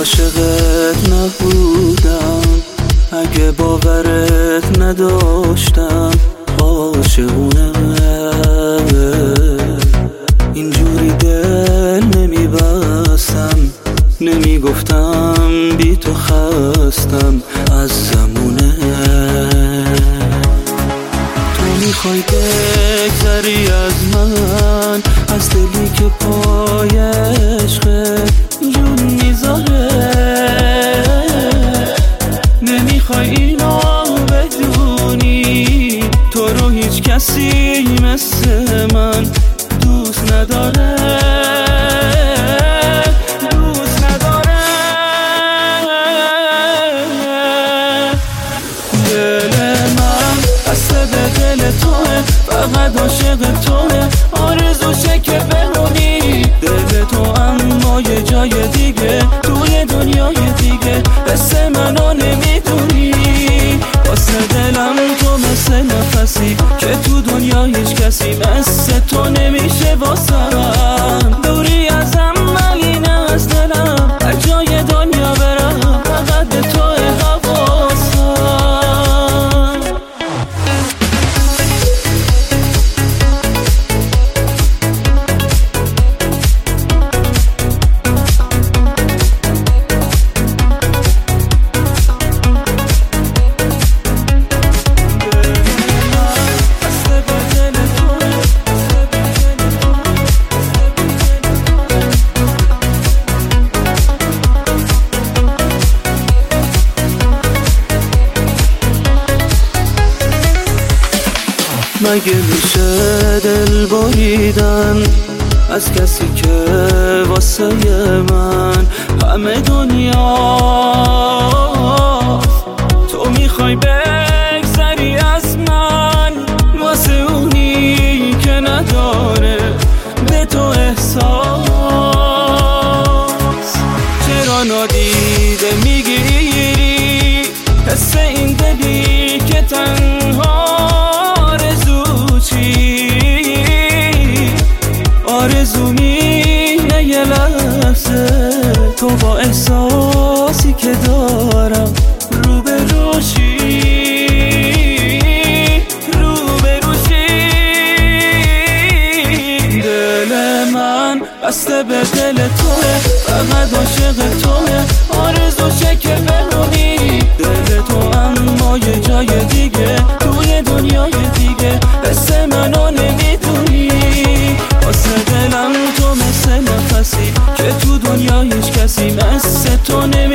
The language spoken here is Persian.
عاشقت نبودم، اگه باورت نداشتم عاشقونه. اینجوری دل نمیبستم، نمیگفتم بی تو خستم از زمونه. تو میخوای بگذری از من، از دلی که پای عشقت جون میذاره. نمیخوای اینو بدونی، تو رو هیچ کسی مثل من دوست نداره. فقط عاشق توه، آرزوشه که بمونی دل تو، اما یه جای دیگه توی دنیای دیگه مثل منو نمیدونی. واسه دلم تو مثل نفسی که تو دنیا هیچ کسی مثل تو نمیشه. واسم دوری ازم ولی نه از دلم، هر جای دنیا برم فقط به توه حواسم. مگه میشه دل بریدن از کسی که واسه من همه دنیا؟ تو میخوای بگذری از من واسه اونی که نداره به تو احساس. چرا نادیده میگیری حس این دلی که تنها آرزو مینه یه لحظه تو با احساسی که دارم روبروشی. دل من بسته به دل توه، فقط عاشق توه، آرزوشه که بمونی دل تو، اما یه جای دیگه توی دنیای دیگه مثل منو نمیدونی. واسه دلم تو مثل نفسی که تو دنیا هیچ کسی مثل تو نمیدونی.